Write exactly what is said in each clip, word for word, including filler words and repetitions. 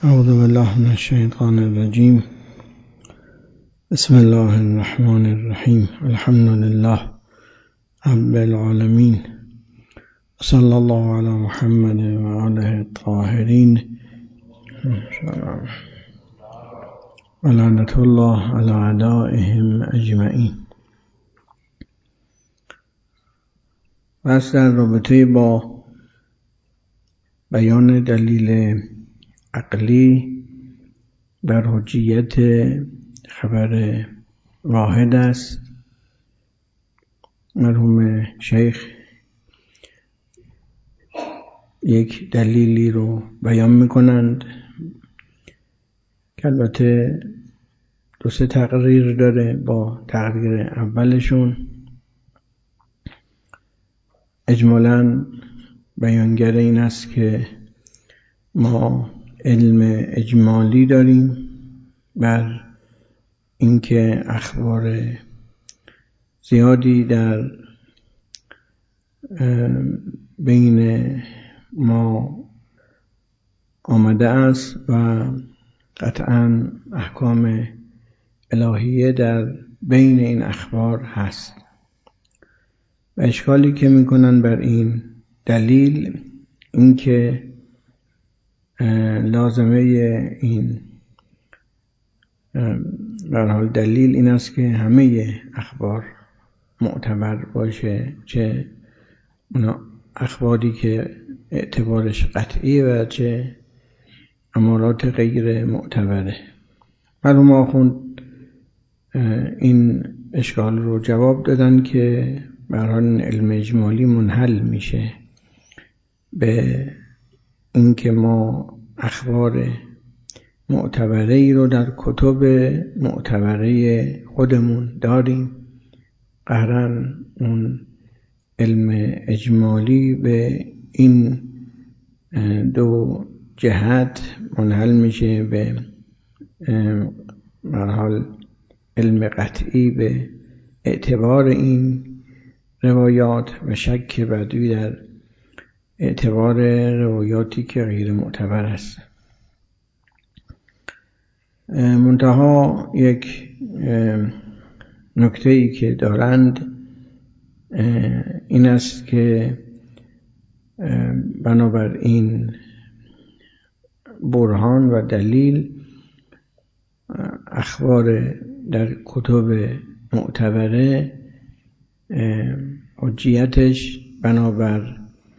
اعوذ بالله من الشیطان الرجیم. بسم الله الرحمن الرحیم. الحمد لله رب العالمین. صلی الله علی محمد و آله الطاهرین و لعنت الله علی اعدائهم اجمعین. بس در رابطه با بیان دلیل عقلی بر حجیت خبر واحد است، مرحوم شیخ یک دلیلی رو بیان میکنند که البته دو سه تقریر داره. با تقریر اولشون اجمالاً بیانگر این است که ما علم اجمالی داریم بر اینکه اخبار زیادی در بین ما آمده است و قطعاً احکام الهیه در بین این اخبار هست. و اشکالی که میکنن بر این دلیل این که لازمه این در حال دلیل این است که همه اخبار معتبر باشه، چه اخباری که اعتبارش قطعیه و چه امارات غیر معتبره. مرحوم آخوند این اشکال رو جواب دادن که به هر حال علم اجمالی منحل میشه به اینکه ما اخبار معتبره ای رو در کتب معتبره خودمون داریم. قهرن اون علم اجمالی به این دو جهت منحل میشه، به مرحال علم قطعی به اعتبار این روایات و شک بدوی در اعتبار روایاتی که غیر معتبر است. منتها یک نکته‌ای که دارند این است که بنابراین برهان و دلیل اخبار در کتب معتبره حجیتش بنابر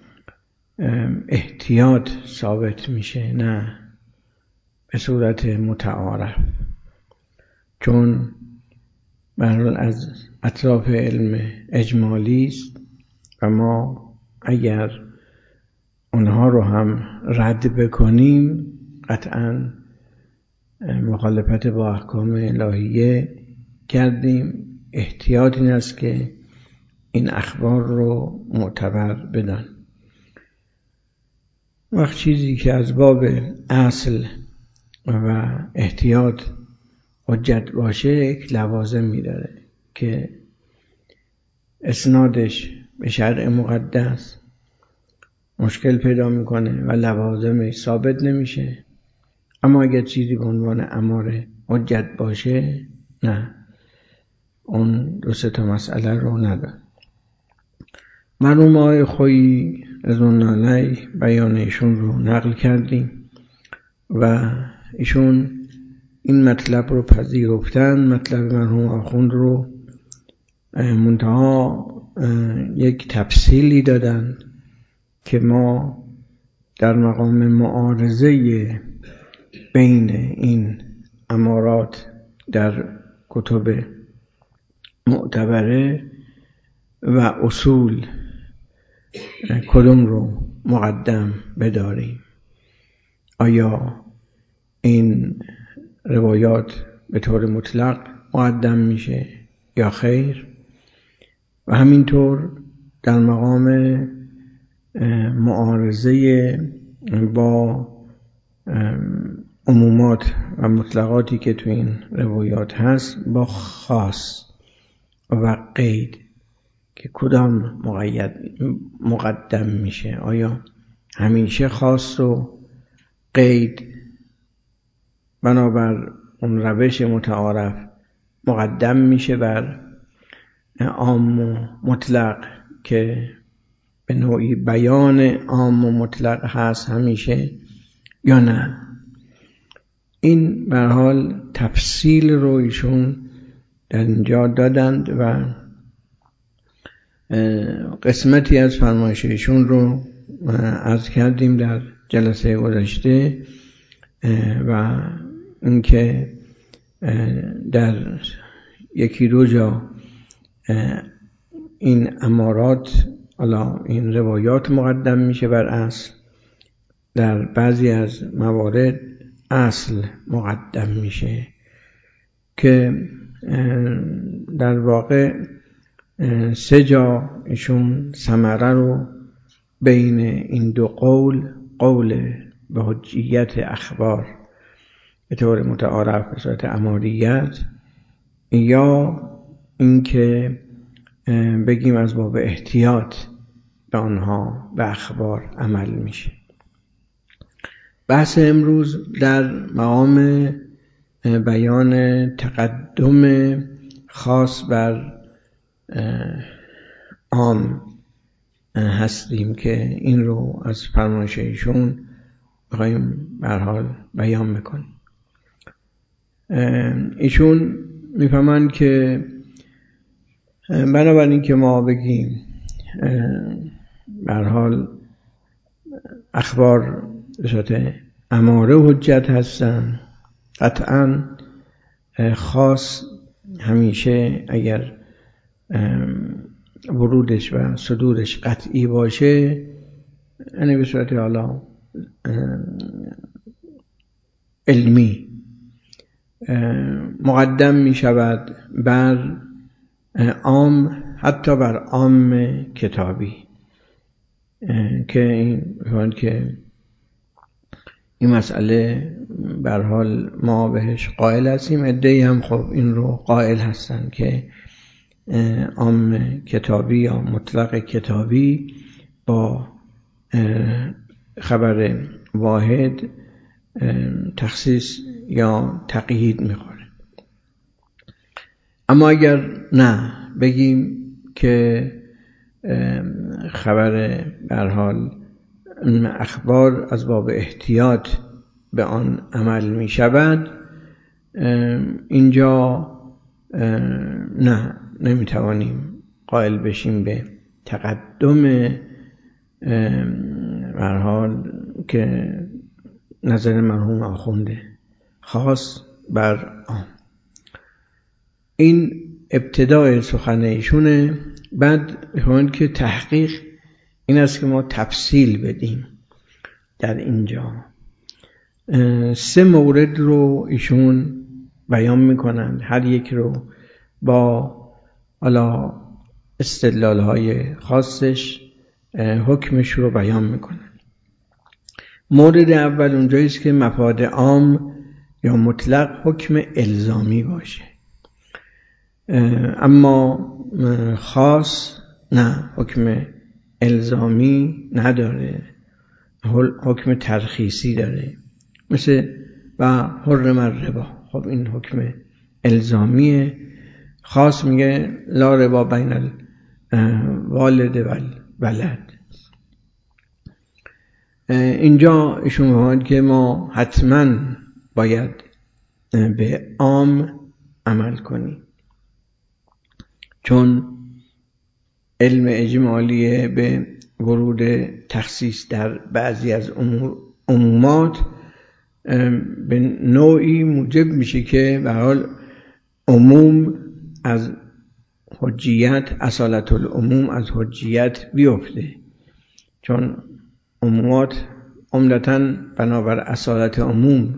احتیاط ثابت میشه، نه به صورت متعارف، چون به هر حال از اطراف علم اجمالی است و ما اگر اونها رو هم رد بکنیم قطعاً مخالفت با احکام الهیه کردیم. احتیاط این است که این اخبار رو معتبر بدن. وقت چیزی که از باب اصل و احتیاط حجت باشه یک لوازمی داره که اسنادش به شرع مقدس مشکل پیدا میکنه و لوازمش ثابت نمیشه. اما اگر چیزی به عنوان امر حجت باشه نه، اون دو سه تا مسئله رو نداره. مرحوم آقای خویی رضوان الله علیه بیان ایشون رو نقل کردیم و ایشون این مطلب رو پذیرفتن، مطلب مرحوم آخوند رو، منتها یک تفصیلی دادن که ما در مقام معارضه بین این امارات در کتب معتبره و اصول کدوم رو مقدم بداریم. آیا این روایات به طور مطلق مقدم میشه یا خیر؟ و همینطور در مقام معارضه با عمومات و مطلقاتی که تو این روایات هست با خاص و قید که کدام مقید مقدم میشه. آیا همیشه خاص و قید بنابر اون روش متعارف مقدم میشه بر عام و مطلق که به نوعی بیان عام و مطلق هست همیشه یا نه. این به هر حال تفصیل رو ایشون در اینجا دادند و قسمتی از فرمایش ایشون رو عرض کردیم در جلسه گذشته و اینکه در یکی دو جا این امارات حالا این روایات مقدم میشه بر اصل، در بعضی از موارد اصل مقدم میشه که در واقع سه جا ایشون ثمره رو بین این دو قول، قول به حجیت اخبار به طور متعارف به صورت اماریت یا اینکه بگیم از باب احتیاط به آنها به اخبار عمل میشه. بحث امروز در مقام بیان تقدم خاص بر عام هستیم که این رو از فرمایش ایشون بخوایم به هر حال بیان میکنیم. ایشون میفهمند که بنابراین که ما بگیم به هر حال اخبار به صورت اماره حجت هستن، قطعا خاص همیشه اگر ورودش و صدورش قطعی باشه یعنی به صورت حالا علمی مقدم می شود بر عام، حتی بر عام کتابی، که این که این مسئله به هر حال ما بهش قائل هستیم. عده‌ای هم خب این رو قائل هستن که عام کتابی یا مطلق کتابی با خبر واحد تخصیص یا تقیید میخوره. اما اگر نه بگیم که خبر به هر حال اخبار از باب احتیاط به آن عمل می شود، اینجا نه نمی توانیم قائل بشیم به تقدم به هر حال که نظر مرحوم آخونده خاص بر عام. این ابتدای سخن ایشونه. بعد همون که تحقیق این است که ما تفصیل بدیم در اینجا. سه مورد رو ایشون بیان میکنند، هر یک رو با حالا استدلال های خاصش حکمش رو بیان میکنند. مورد اول اونجایی است که مفاد عام یا مطلق حکم الزامی باشه، اما خاص نه، حکم الزامی نداره، حکم ترخیصی داره، مثل و حرم الربا. خب این حکم الزامیه. خاص میگه لا ربا بین الوالد و الولد. اینجا ایشون میگه که ما حتما باید به عام عمل کنیم، چون علم اجمالی به ورود تخصیص در بعضی از عمومات به نوعی موجب میشه که به هر حال عموم از حجیت، اصالت العموم از حجیت بیفته، چون عمومات عمدتاً بنابر اصالت عموم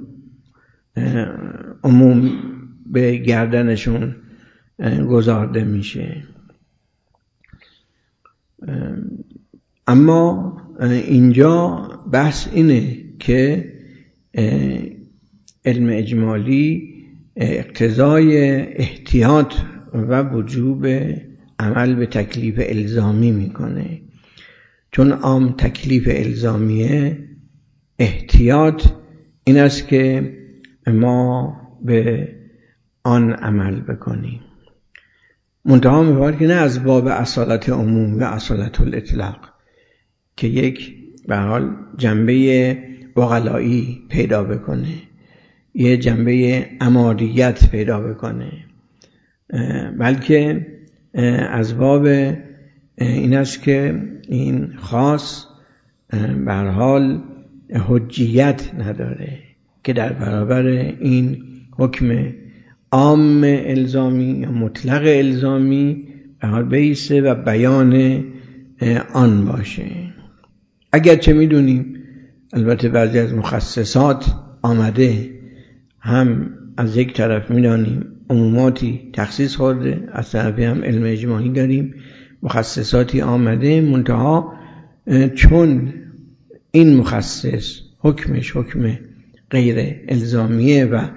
عموم به گردنشون گذارده میشه. اما اینجا بحث اینه که علم اجمالی اقتضای احتیاط و وجوب عمل به تکلیف الزامی میکنه، چون عام تکلیف الزامیه. احتیاط این است که ما به آن عمل بکنیم. منتها می‌فرماید که نه از باب اصالت عموم و اصالت الاطلاق که یک به حال جنبه عقلایی پیدا بکنه، یه جنبه عماریت پیدا بکنه، بلکه از باب این است که این خاص به هر حال حجیت نداره که در برابر این حکم عام الزامی یا مطلق الزامی به حال بیسته و بیان آن باشه. اگرچه میدونیم البته بعضی از مخصصات آمده، هم از یک طرف میدانیم عموماتی تخصیص خورده، از طرفی هم علم اجمالی داریم مخصصاتی آمده، منتها چون این مخصص حکمش حکم غیر الزامیه و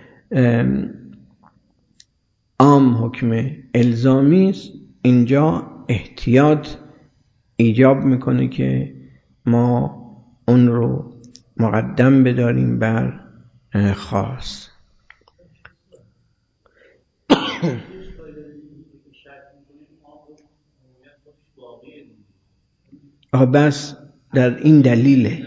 عام حکم الزامی است، اینجا احتیاط ایجاب میکنه که ما اون رو مقدم بداریم بر خاص. بس در این دلیله،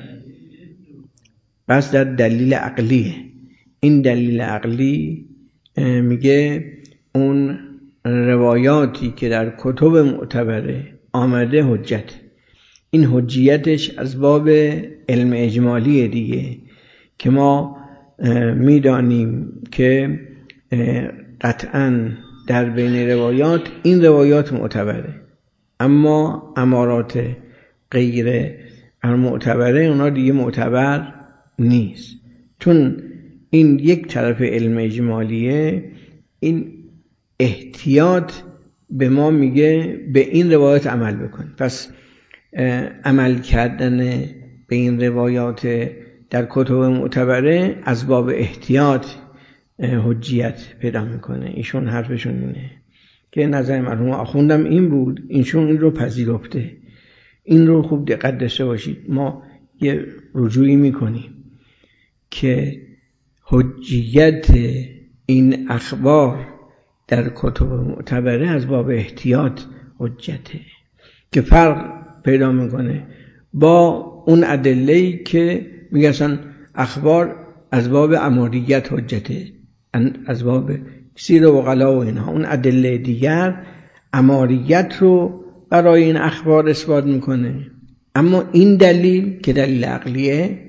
بس در دلیل عقلیه. این دلیل عقلی میگه اون روایاتی که در کتب معتبره آمده حجت، این حجیتش از باب علم اجمالی دیگه که ما میدانیم که قطعاً در بین روایات این روایات معتبره، اما امارات غیر معتبره اونا دیگه معتبر نیست. چون این یک طرف علم اجمالیه، این احتیاط به ما میگه به این روایات عمل بکن. پس عمل کردن به این روایات در کتب معتبره از باب احتیاط حجیت پیدا میکنه. ایشون حرفشون اینه که نظر مرحوم آخوندم این بود، ایشون این رو پذیرفته. این رو خوب دقت داشته باشید، ما یه رجوعی میکنیم که حجیت این اخبار در کتب معتبره از باب احتیاط حجته، که فرق پیدا میکنه با اون ادله‌ای که میگه اصلا اخبار از باب عماریت حجته، از باب سیر و غلا و اینها. اون ادله دیگر عماریت رو برای این اخبار اثبات میکنه، اما این دلیل که دلیل عقلیه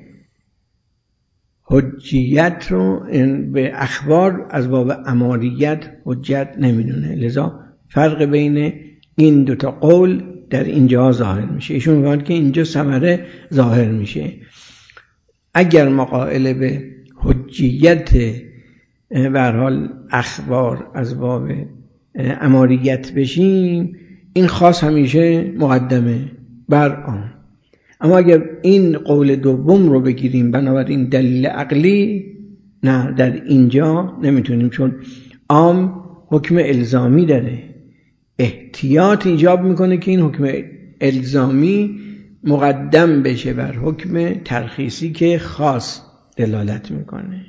حجیت رو به اخبار از باب عماریت حجت نمیدونه. لذا فرق بین این دوتا قول در اینجا ظاهر میشه. ایشون میگن که اینجا ثمره ظاهر میشه. اگر ما قائل به حجیت به هر حال اخبار از باب عماریت بشیم، این خاص همیشه مقدمه بر آن. اما اگر این قول دوم رو بگیریم بنابراین دلیل عقلی، نه، در اینجا نمیتونیم، چون عام حکم الزامی داره، احتیاط ایجاب میکنه که این حکم الزامی مقدم بشه بر حکم ترخیصی که خاص دلالت میکنه.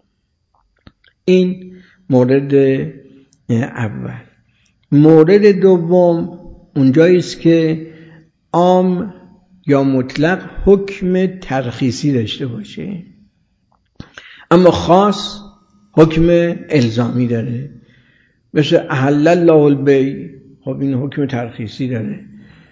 این مورد اول. مورد دوم اونجایی است که عام یا مطلق حکم ترخیصی داشته باشه، اما خاص حکم الزامی داره، مثل احل الله البیع. خب این حکم ترخیصی داره،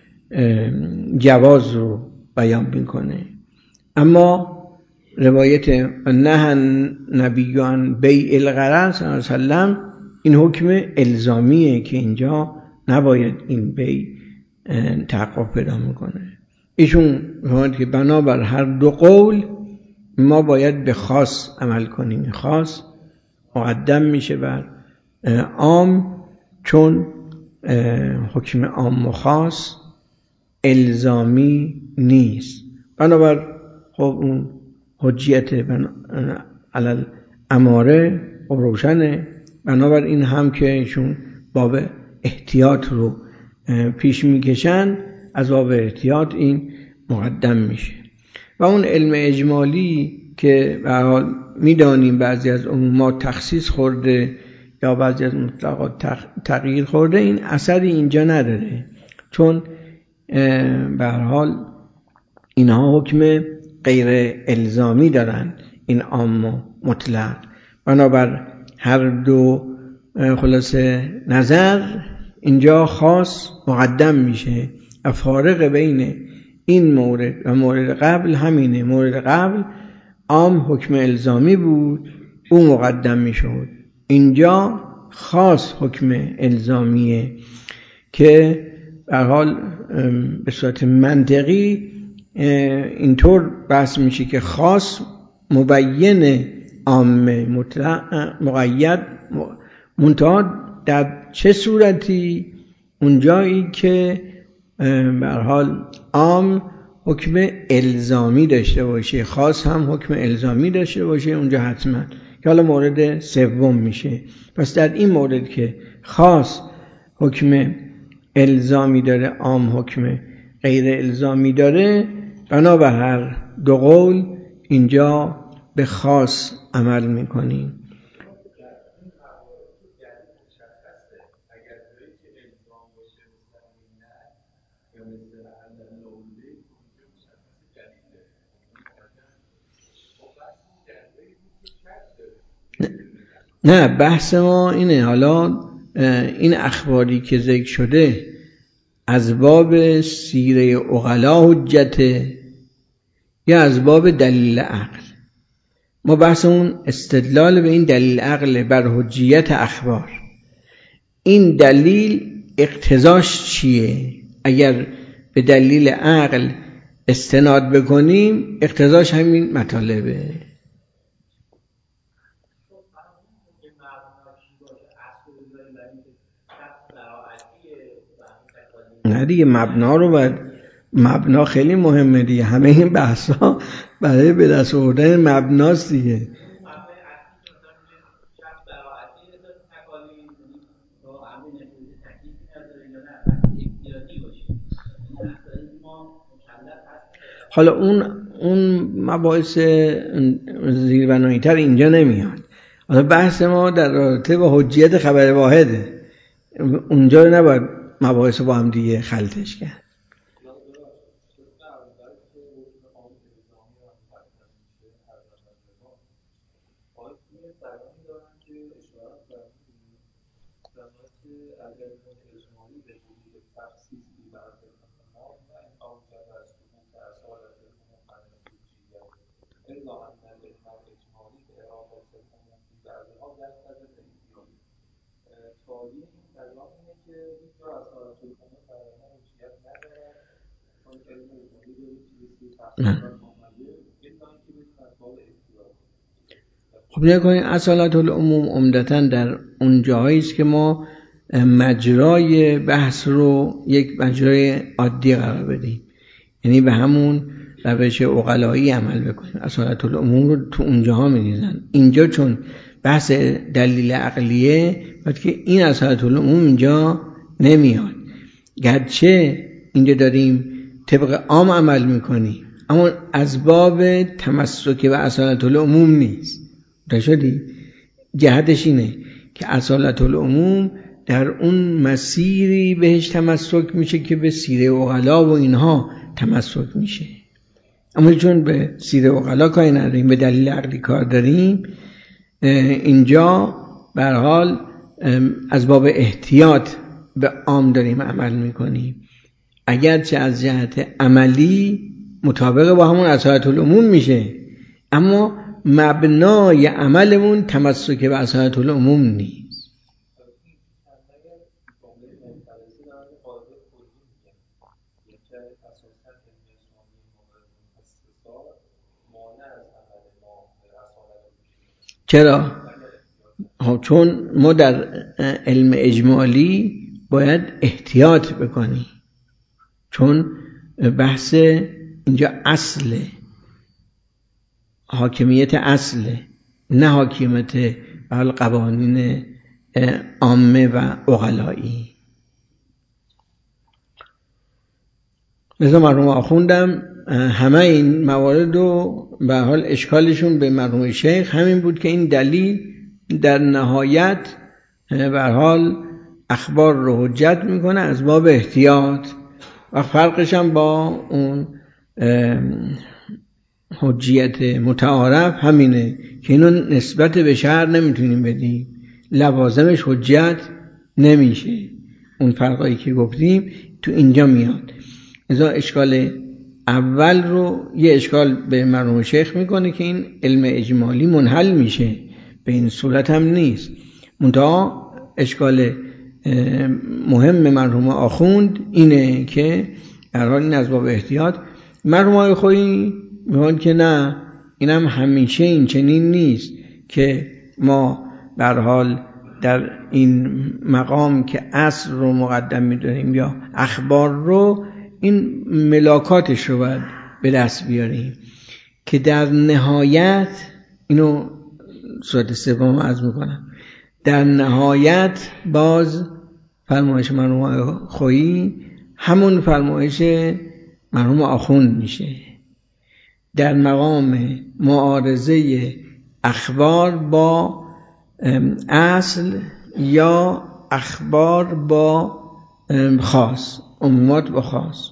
جواز رو بیان میکنه. اما روایت نه نبی عن بیع الغرض صلی الله علیه وسلم این حکم الزامیه که اینجا نباید این بیع تحقق پیدا میکنه. ایشون فرمود که بنابر هر دو قول ما باید به خاص عمل کنیم. خاص مقدم میشه بر عام، چون حکم عام و خاص الزامی نیست. بنابر خب اون حجیت علل اماره خب روشنه. بنابر این هم که ایشون باب احتیاط رو پیش میکشن، از باب احتیاط این مقدم میشه. و اون علم اجمالی که به هر حال میدانیم بعضی از عمومات تخصیص خورده یا بعضی از مطلقات تغییر خورده، این اثری اینجا نداره، چون به هر حال اینها حکم غیر الزامی دارن، این عام و مطلق. بنابر هر دو خلاصه نظر اینجا خاص مقدم میشه و فارق بین این مورد و مورد قبل همینه. مورد قبل عام حکم الزامی بود، او مقدم میشد. اینجا خاص حکم الزامیه که به هر حال به صورت منطقی اینطور بحث میشه که خاص مبین عام مطلق مقید، منتها در چه صورتی؟ اونجایی که به هر حال عام حکم الزامی داشته باشه، خاص هم حکم الزامی داشته باشه، اونجا حتما که حالا مورد سوم میشه. پس در این مورد که خاص حکم الزامی داره، عام حکم غیر الزامی داره، بنا به هر دو قول اینجا به خاص عمل میکنیم. نه، بحث ما اینه. حالا این اخباری که ذکر شده از باب سیره عقلا حجته یا از باب دلیل عقل؟ ما بحثمون استدلال به این دلیل عقل بر حجیت اخبار. این دلیل اقتضاش چیه؟ اگر به دلیل عقل استناد بکنیم اقتضاش همین مطالبه. نه دیگه، مبنا رو باید، مبنا خیلی مهمه دیگه. همه این بحثا برای به دست آوردن مبناست دیگه. حالا اون اون مباحث زیربنایی تر اینجا نمیاد. حالا بحث ما در رابطه با حجیت خبر واحده، اونجا رو نباید مباحث با هم دیگه خلطش کرد. خب نگاه کنید، اصالت العموم عمدتاً در اون جاهایی است که ما مجرای بحث رو یک مجرای عادی قرار بدیم، یعنی به همون روش عقلایی عمل بکنیم. اصالت العموم رو تو اونجاها می‌ریزن. اینجا چون بحث دلیل عقلیه، باید که این اصالت العموم اینجا نمیاد. گرچه اینجا داریم طبق عام عمل میکنیم، اما از باب تمسک به اصالت العموم نیست. شدی؟ جهتش اینه که اصالت العموم در اون مسیری بهش تمسک میشه که به سیره عقلا و اینها تمسک میشه. اما چون به سیره عقلا کاری نداریم، به دلیل عقلی کار داریم، اینجا به هر حال از باب احتیاط به عام داریم عمل میکنیم، اگرچه از جهت عملی مطابق با همون اصالت العموم میشه، اما مبنای عملمون تمسک به اصالت العموم نیست. چرا؟ چون ما در علم اجمالی باید احتیاط بکنیم، چون بحث اینجا اصله، حاکمیت اصله، نه حاکمیت قوانین عامه و عقلایی. مثلا مرحوم آخوندم همه این موارد رو به حال اشکالشون به مرحوم شیخ همین بود که این دلیل در نهایت به حال اخبار رو حجت میکنه از باب احتیاط و فرقش هم با اون حجیت متعارف همینه که اینو نسبت به شرع نمیتونیم بدیم، لوازمش حجت نمیشه. اون فرقایی که گفتیم تو اینجا میاد. ازا اشکال اول رو یه اشکال به مرحوم شیخ میکنه که این علم اجمالی منحل میشه، به این صورت هم نیست. منتها اشکال مهم مرحوم آخوند اینه که در حال این از باب احتیاط. مرحوم آقای خویی میگن که نه، اینم همیشه این چنین نیست که ما به هر حال در این مقام که اصل رو مقدم میداریم یا اخبار رو، این ملاکاتش رو باید به دست بیاریم که در نهایت، اینو صورت سوم عرض میکنم، در نهایت باز فرمایش مرحوم خویی همون فرمایش مرحوم آخوند میشه. در مقام معارضه اخبار با اصل یا اخبار با خاص، عمومات با خاص،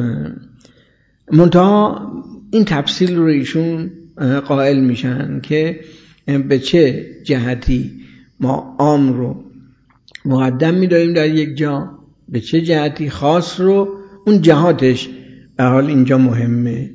منتها این تفصیل رو ایشون قائل میشن که به چه جهتی ما عام رو مقدم میداریم در یک جا، به چه جهتی خاص رو، اون جهاتش به حال اینجا مهمه.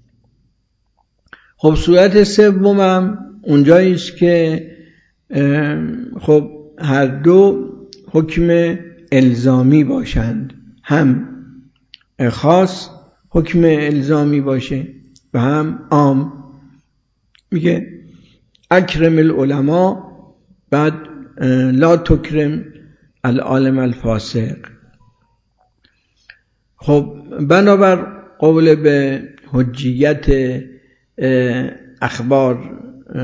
خب صورت سومم اونجاییست که خب هر دو حکم الزامی باشند، هم خاص حکم الزامی باشه و هم عام. میگه اکرم العلماء، بعد لا تکرم العالم الفاسق. خب بنابر قول به حجیت اخبار،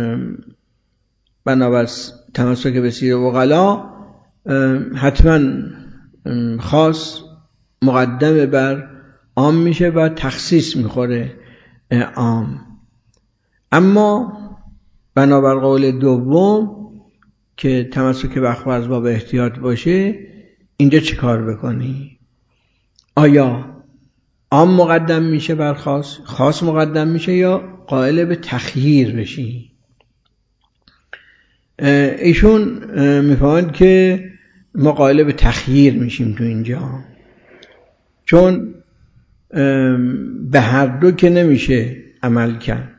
بنابر تمسک به سیر وغلا، حتما خاص مقدم بر عام میشه و تخصیص میخوره عام. اما بنابر قول دوم که تمسک به اخبار از باب احتیاط باشه، اینجا چه کار بکنی؟ آیا عام مقدم میشه بر خاص، خاص مقدم میشه، یا قائل به تخییر بشی؟ ایشون میفهمند که ما قائل به تخییر میشیم تو اینجا، چون به هر دو که نمیشه عمل کرد.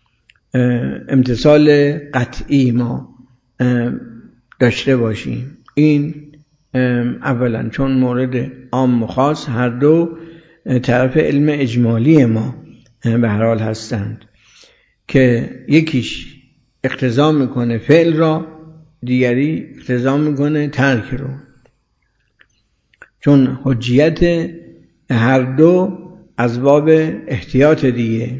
امتصال قطعی ما داشته باشیم، این اولا چون مورد عام و خاص هر دو طرف علم اجمالی ما به هر حال هستند که یکیش اقتضا میکنه فعل را، دیگری اقتضا میکنه ترک رو، چون حجیت هر دو از باب احتیاط دیگه.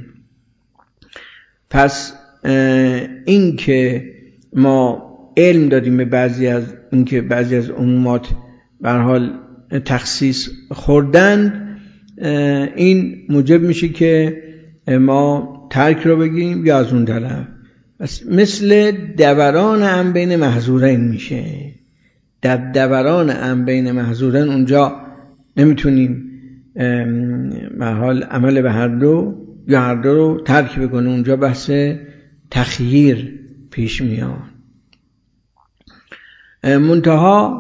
پس این که ما علم داریم به بعضی از این که بعضی از عمومات به هر حال تخصیص خوردند، این موجب میشه که ما ترک رو بگیم یا از اون طرف. پس مثل دوران هم بین محظورین میشه. در دوران هم بین محظورین اونجا نمیتونیم به هر حال عمل به هر دو یا هر دو رو ترک بکنه، اونجا بحث تخییر پیش میاد. منتها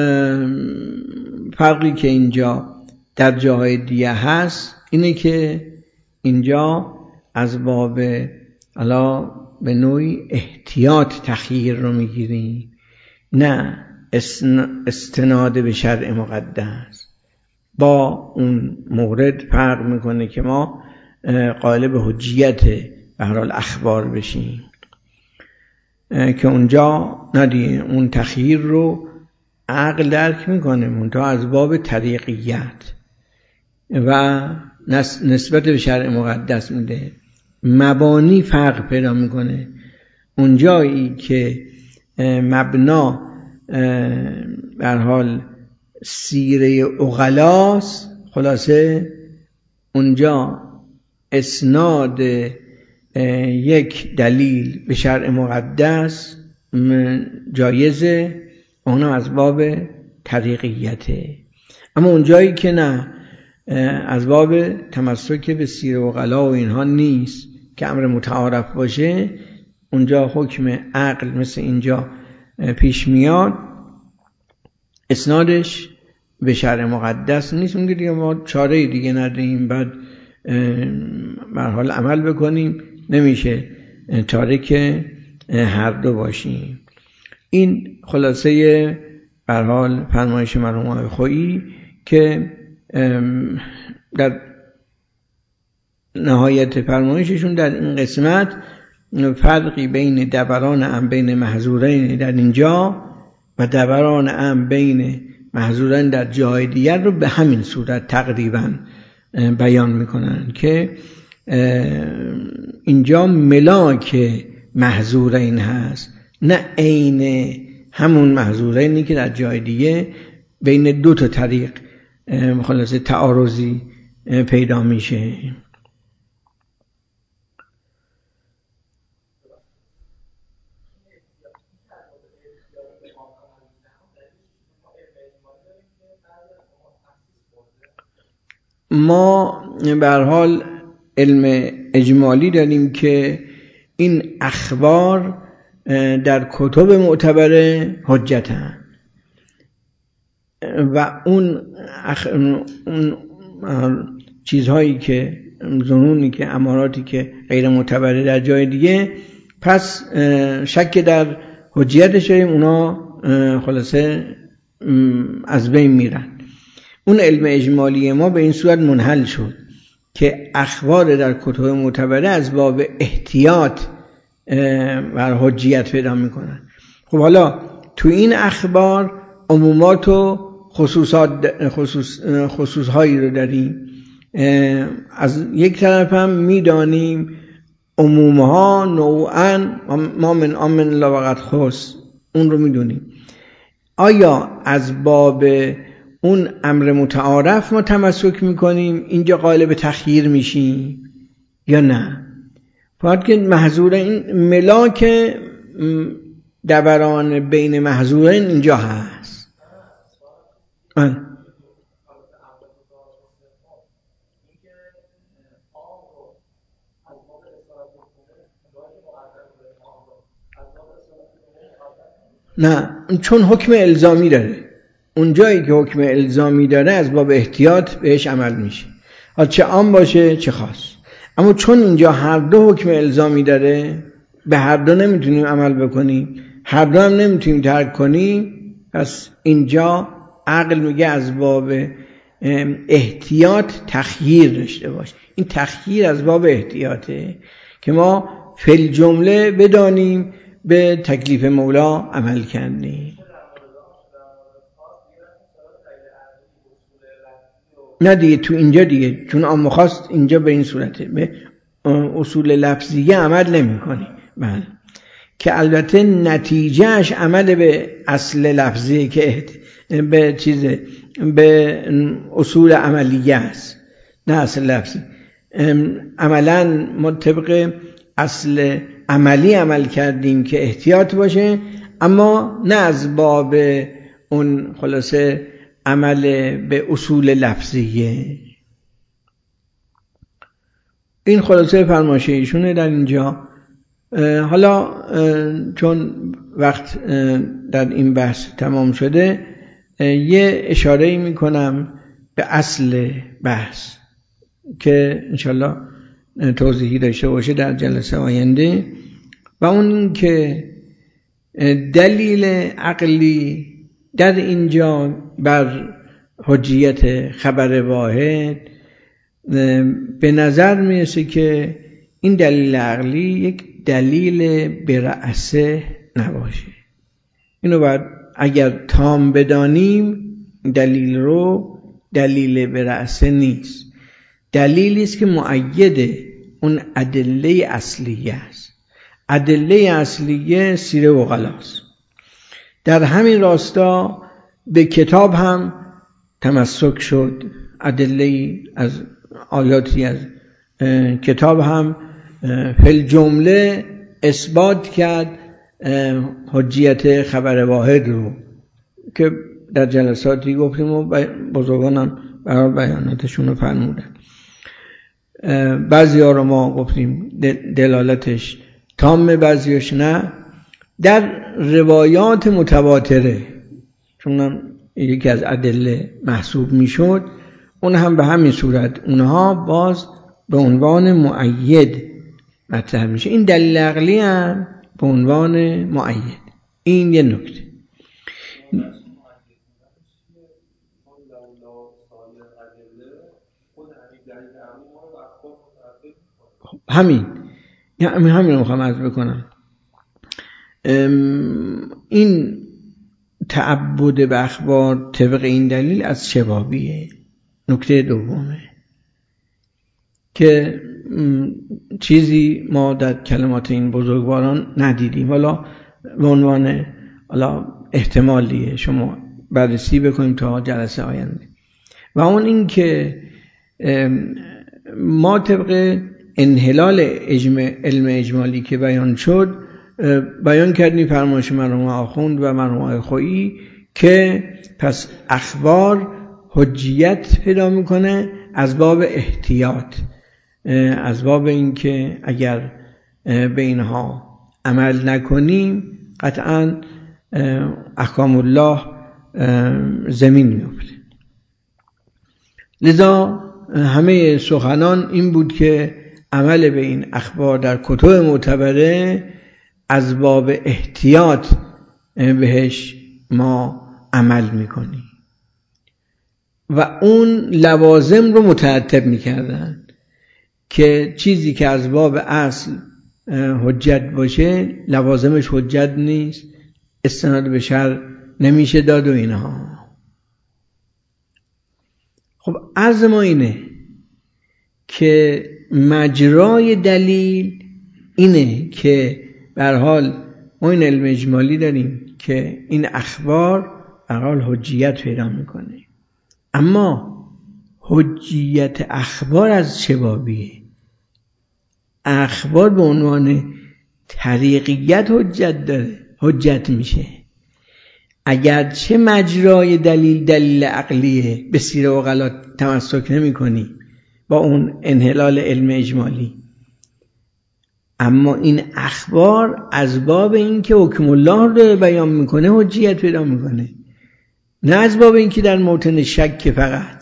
فرقی که اینجا در جاهای دیگه هست اینه که اینجا از باب علا به نوعی احتیاط تخییر رو میگیریم، نه استناد به شرع مقدس. با اون مورد فرق میکنه که ما قائل به حجیت به هر حال اخبار بشیم، که اونجا ندیه اون تخییر رو عقل درک میکنه، منتها از باب طریقیت و نسبت به شرع مقدس میده. مبانی فرق پیدا میکنه. اونجایی که مبنا به هر حال سیره عقلاست، خلاصه اونجا اسناد یک دلیل به شرع مقدس جایزه، اونم از باب طریقیته. اما اون جایی که نه، از باب تمسک به سیر و غلا و اینها نیست که امر متعارف باشه، اونجا حکم عقل مثل اینجا پیش میاد، اسنادش به شرع مقدس نیست. اون دیگه ما چاره دیگه نداریم، بعد به هر حال عمل بکنیم، نمیشه تارک هر دو باشیم. این خلاصه به هر حال فرمایش مرحوم آقای خویی که در نهایت فرمایششون در این قسمت فرقی بین دبران ام بین محظورین در اینجا و دبران ام بین محظورین در جای دیگر رو به همین صورت تقریبا بیان میکنن که اینجا ملاک محظورین هست، نه عین همون محظورینی که در جای دیگه بین دو تا طریق خلاصه تعارضی پیدا میشه. ما به هر حال علم اجمالی داریم که این اخبار در کتب معتبره حجتن و اون, اخ... اون چیزهایی که ظنونی که اماراتی که غیر معتبره در جای دیگه، پس شک در حجیتش داریم، اونا خلاصه از بین میرن. اون علم اجمالی ما به این صورت منحل شد که اخبار در کتب معتبره از باب احتیاط و حجیت پیدا میکنن. خب حالا تو این اخبار عمومات و خصوصات خصوص خصوصهایی رو داریم. از یک طرف هم میدانیم عمومها نوعاً ما من آمن لا وقت خص، اون رو میدونیم. آیا از باب اون امر متعارف ما تمسک میکنیم، اینجا قالب تخییر میشیم یا نه؟ باید که محظور این ملاک دبران بین محظورین اینجا هست. من نه، چون حکم الزامی داره، اون جایی که حکم الزامی داره از باب احتیاط بهش عمل میشه، حالا چه عام باشه چه خاص. اما چون اینجا هر دو حکم الزامی داره، به هر دو نمیتونیم عمل بکنیم، هر دو هم نمیتونیم ترک کنیم، پس اینجا عقل میگه از باب احتیاط تخییر داشته باش. این تخییر از باب احتیاطه که ما فی الجمله بدانیم به تکلیف مولا عمل کردیم. نه دیگه تو اینجا دیگه چون عام خواست اینجا به این صورته، به اصول لفظیه عمل نمی کنی. بله، که البته نتیجهش عمل به اصل لفظی که به چیزه، به اصول عملیه است، نه اصل لفظی. عملا ما طبق اصل عملی عمل کردیم که احتیاط باشه، اما نه از باب اون خلاصه عمل به اصول لفظیه. این خلاصه فرمایش ایشونه در اینجا. حالا چون وقت در این بحث تمام شده، یه اشاره می کنم به اصل بحث که انشالله توضیحی داشته باشه در جلسه آینده، و اون که دلیل عقلی در اینجا بر حجیت خبر واحد به نظر میرسه که این دلیل عقلی یک دلیل برأسه نباشه. اینو باید اگر تام بدانیم، دلیل رو دلیل برأسه نیست، دلیلی است که مؤید اون ادله اصلیه است. ادله اصلیه سیره و غلاست. در همین راستا به کتاب هم تمسک شد، ادله از آیاتی از کتاب هم فی جمله اثبات کرد حجیت خبر واحد رو که در جلساتی گفتیم و بزرگانم برای بیاناتشون رو فرمودن. بعضی ها رو ما گفتیم دلالتش تامه، بعضیش نه. در روایات متواتره، چون یکی از ادله محسوب میشد، اون هم به همین صورت اونها باز به عنوان مؤید مطرح میشه. این دلیل عقلی هم به عنوان مؤید. این یه نکته. همین یعنی همین رو میخوام عرض بکنم. این تعبد به اخبار طبق این دلیل از شبابیه. نکته دومه که چیزی ما در کلمات این بزرگواران ندیدیم، حالا به عنوان حالا احتمالیه شما بررسی بکنیم تا جلسه آینده. و اون این که ما طبق انحلال اجماع علم اجمالی که بیان شد بیان کردیم فرمایش مرحوم آخوند و مرحوم آقای خویی که پس اخبار حجیت پیدا میکنه از باب احتیاط، از باب این که اگر به اینها عمل نکنیم قطعا احکام الله زمین میفته. لذا همه سخنان این بود که عمل به این اخبار در کتب معتبره از باب احتیاط بهش ما عمل میکنیم و اون لوازم رو مترتب میکردن که چیزی که از باب اصل حجت باشه لوازمش حجت نیست، استناد به شرع نمیشه داد و اینها. خب عرض ما اینه که مجرای دلیل اینه که به هر حال ما این علم اجمالی داریم که این اخبار به هر حال حجیت پیدا میکنه، اما حجیت اخبار از چه بابیه؟ اخبار به عنوان طریقیت حجت داره، حجت میشه اگرچه مجرای دلیل دلیل عقلیه، به سیر و غلات تمسک نمی کنی با اون انحلال علم اجمالی، اما این اخبار از باب این که حکم الله رو بیان میکنه حجیت پیدا میکنه، نه از باب این که در موطن شک فقط.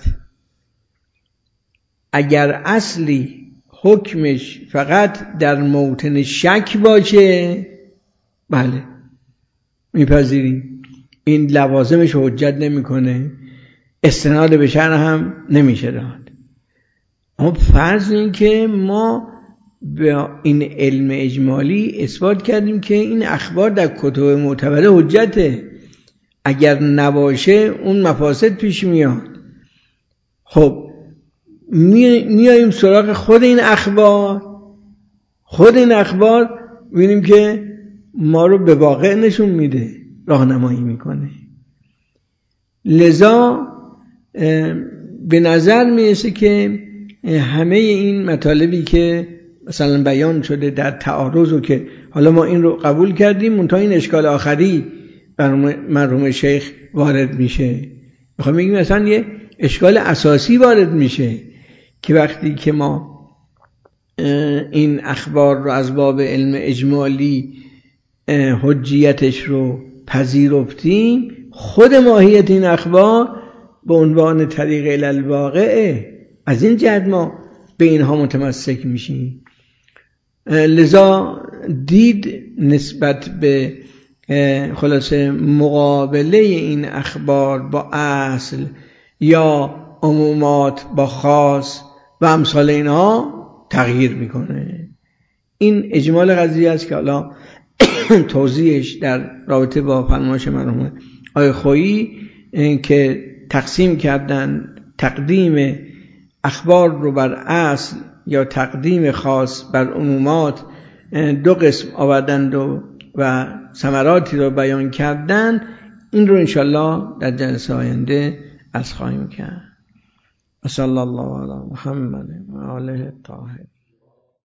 اگر اصلی حکمش فقط در موطن شک باشه بله میپذیریم، این لوازمش حجت نمیکنه، استناد به شرع هم نمیشه داد. اما فرض این که ما به این علم اجمالی اثبات کردیم که این اخبار در کتب معتبره حجته، اگر نباشه اون مفاسد پیش میاد. خب میاییم سراغ خود این اخبار، خود این اخبار ببینیم که ما رو به واقع نشون میده، راهنمایی میکنه. لذا به نظر میرسه که همه این مطالبی که مثلا بیان شده در تعارض و که حالا ما این رو قبول کردیم، منتها این اشکال آخری بر مرحوم شیخ وارد میشه. میخوام بگیم مثلا یه اشکال اساسی وارد میشه که وقتی که ما این اخبار رو از باب علم اجمالی حجیتش رو پذیرفتیم، خود ماهیت این اخبار به عنوان طریق الواقع، از این جهت ما به اینها متمسک میشیم. لذا دید نسبت به خلاصه مقابله این اخبار با اصل یا عمومات با خاص و امثال اینها تغییر میکنه. این اجمال قضیه است که حالا توضیحش در رابطه با فرمایش مرحوم آقای خویی که تقسیم کردن تقدیم اخبار رو بر اصل یا تقدیم خاص بر عمومات دو قسم آوردند و, و ثمراتی رو بیان کردن. این رو انشالله در جلسه آینده عرض خواهیم کرد. صلی الله علی محمد و آله الطاهرین.